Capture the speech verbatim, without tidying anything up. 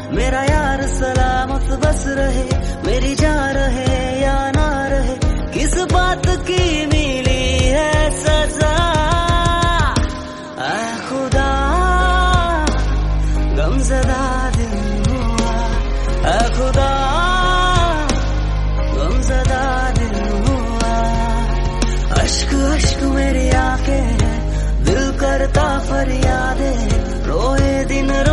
मेरा यार सलामत बस रहे, मेरी जा रहे या ना रहे, किस बात की मिली है सजा। ऐ खुदा गमज़दा दिल हुआ, ऐ खुदा गमज़दा दिल हुआ। अश्क अश्क मेरी आंखें, दिल करता फरियादे, रोए दिन